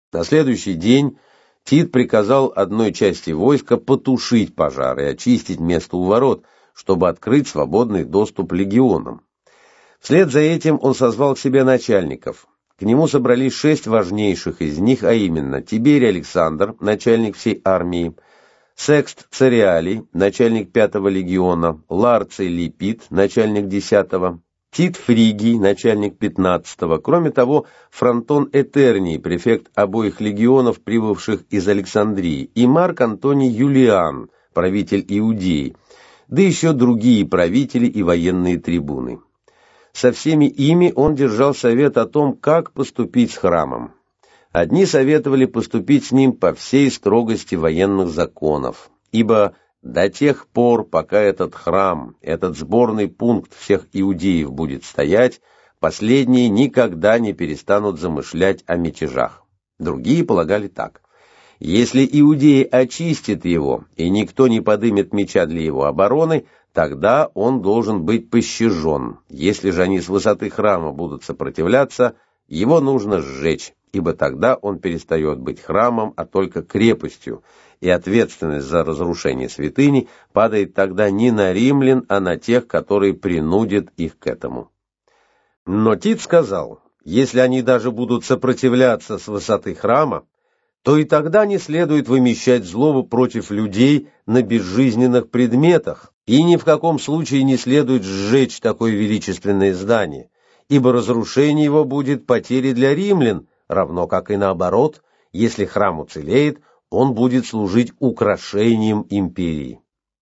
На следующий день Тит приказал одной части войска потушить пожар и очистить место у ворот, чтобы открыть свободный доступ легионам. Вслед за этим он созвал к себе начальников. К нему собрались 6 важнейших из них, а именно Тиберий Александр, начальник всей армии, Секст Цереалий, начальник 5-го легиона, Ларций Липид, начальник 10-го, Тит Фригий, начальник 15-го, кроме того, Фронтон Этерний, префект обоих легионов, прибывших из Александрии, и Марк Антоний Юлиан, правитель Иудеи, да еще другие правители и военные трибуны. Со всеми ими он держал совет о том, как поступить с храмом. Одни советовали поступить с ним по всей строгости военных законов, ибо до тех пор, пока этот храм, этот сборный пункт всех иудеев будет стоять, последние никогда не перестанут замышлять о мятежах. Другие полагали так: если иудеи очистят его, и никто не подымет меча для его обороны, тогда он должен быть пощажен. Если же они с высоты храма будут сопротивляться, его нужно сжечь, ибо тогда он перестает быть храмом, а только крепостью, и ответственность за разрушение святыни падает тогда не на римлян, а на тех, которые принудят их к этому. Но Тит сказал: если они даже будут сопротивляться с высоты храма, то и тогда не следует вымещать злобу против людей на безжизненных предметах, и ни в каком случае не следует сжечь такое величественное здание, ибо разрушение его будет потерей для римлян, равно как и наоборот, если храм уцелеет, он будет служить украшением империи.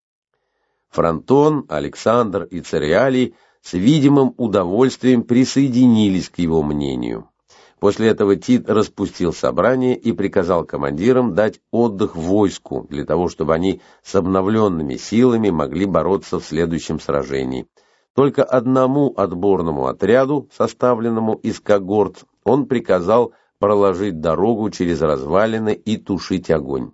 Фронтон, Александр и Цереалий с видимым удовольствием присоединились к его мнению. После этого Тит распустил собрание и приказал командирам дать отдых войску, для того, чтобы они с обновленными силами могли бороться в следующем сражении. Только одному отборному отряду, составленному из когорт, он приказал проложить дорогу через развалины и тушить огонь.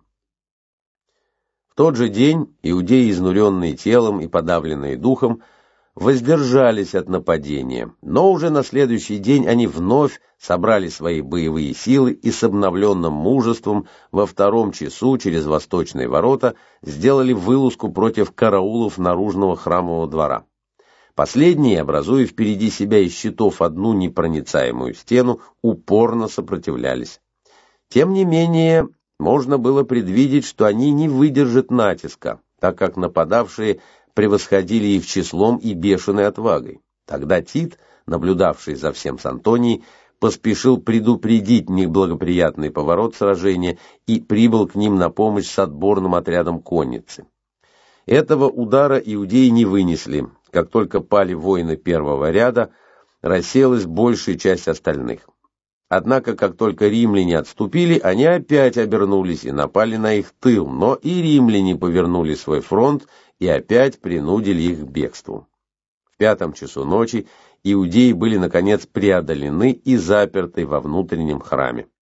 В тот же день иудеи, изнуренные телом и подавленные духом, воздержались от нападения, но уже на следующий день они вновь собрали свои боевые силы и с обновленным мужеством во 2 часу через восточные ворота сделали вылазку против караулов наружного храмового двора. Последние, образуя впереди себя из щитов одну непроницаемую стену, упорно сопротивлялись. Тем не менее, можно было предвидеть, что они не выдержат натиска, так как нападавшие превосходили их числом и бешеной отвагой. Тогда Тит, наблюдавший за всем с Антонией, поспешил предупредить неблагоприятный поворот сражения и прибыл к ним на помощь с отборным отрядом конницы. Этого удара иудеи не вынесли. Как только пали воины первого ряда, рассеялась большая часть остальных. Однако, как только римляне отступили, они опять обернулись и напали на их тыл, но и римляне повернули свой фронт и опять принудили их к бегству. В 5 часу ночи иудеи были, наконец, преодолены и заперты во внутреннем храме.